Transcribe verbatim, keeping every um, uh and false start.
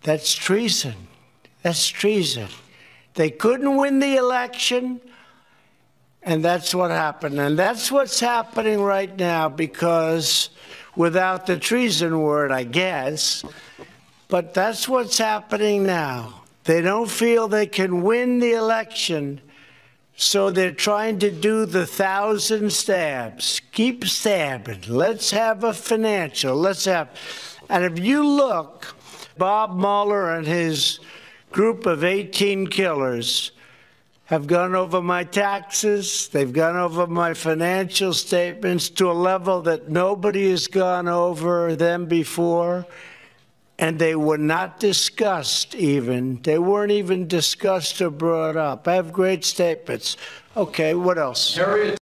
That's treason. That's treason. They couldn't win the election, and that's what happened. And that's what's happening right now, because without the treason word, I guess, but that's what's happening now. They don't feel they can win the election, so they're trying to do the thousand stabs. Keep stabbing. Let's have a financial. Let's have. And if you look, Bob Mueller and his group of eighteen killers have gone over my taxes. They've gone over my financial statements to a level that nobody has gone over them before. And they were not discussed even. They weren't even discussed or brought up. I have great statements. Okay, what else? Harriet